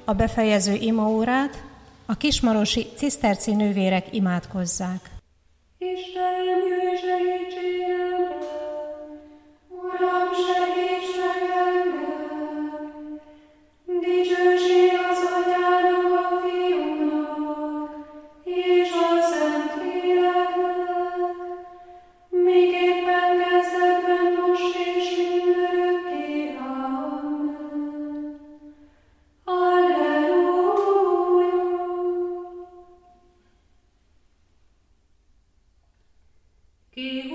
A befejező imaórát a kismarosi ciszterci nővérek imádkozzák. Istenem, jöjj segítségemre! Uram, segíts meg engem! Dicsőség az Atyának, a Fiúnak, és a Szentléleknek, miképpen kezdetben, most és mindörökké. Amen. Alleluja! Ki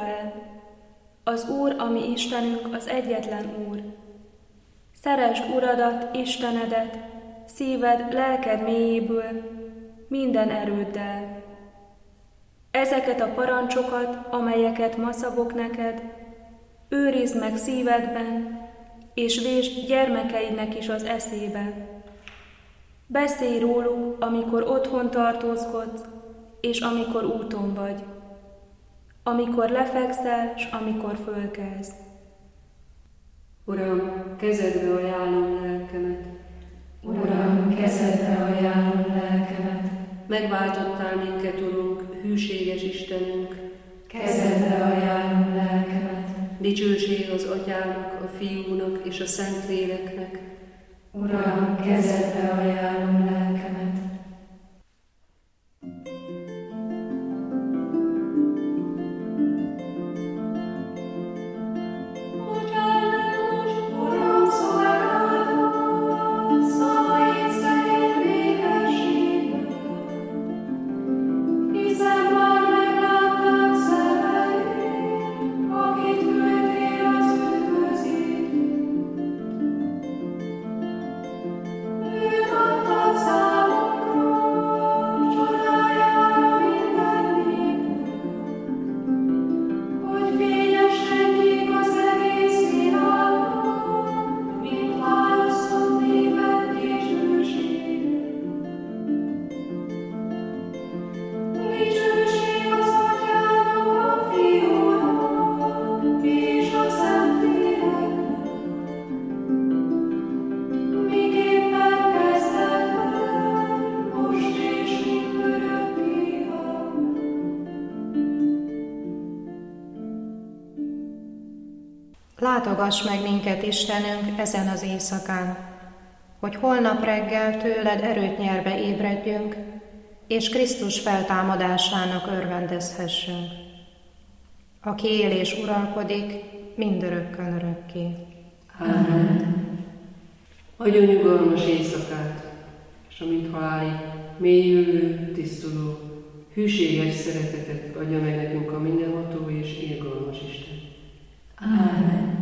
Izrael! Az Úr, a mi Istenünk, az egyetlen Úr. Szeresd Uradat, Istenedet, szíved, lelked mélyéből, minden erőddel. Ezeket a parancsokat, amelyeket ma szabok neked, őrizd meg szívedben, és vésd gyermekeidnek is az eszébe. Beszélj róluk, amikor otthon tartózkodsz, és amikor úton vagy, amikor lefekszel, s amikor fölkelsz. Uram, kezedbe ajánlom lelkemet. Uram, kezedbe ajánlom lelkemet. Megváltottál minket, Urunk, hűséges Istenünk. Kezedbe ajánlom lelkemet. Dicsőség az Atyának, a Fiúnak és a Szentléleknek. Uram, kezedbe ajánlom lelkemet. Látogass meg minket, Istenünk, ezen az éjszakán, hogy holnap reggel tőled erőt nyerve ébredjünk, és Krisztus feltámadásának örvendezhessünk, aki él és uralkodik mindörökkön örökké. Amen. Adjon nyugalmas éjszakát, és amint halálig mélyülő, tisztuló, hűséges szeretetet adja meg nekünk a mindenható és irgalmas Isten. Amen.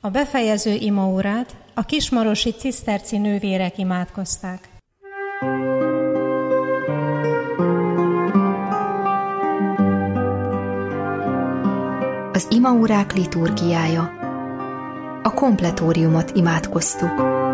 A befejező imaórát a kismarosi ciszterci nővérek imádkozták. Az imaórák liturgiája. A kompletóriumot imádkoztuk.